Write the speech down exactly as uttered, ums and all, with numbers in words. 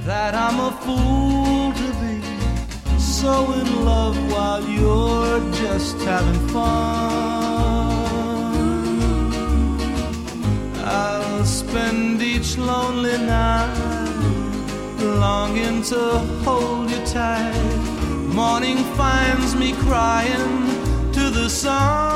that I'm a fool to be so in love while you're just having fun. I'll spend each lonely night longing to hold you tight. Morning finds me crying to the sun.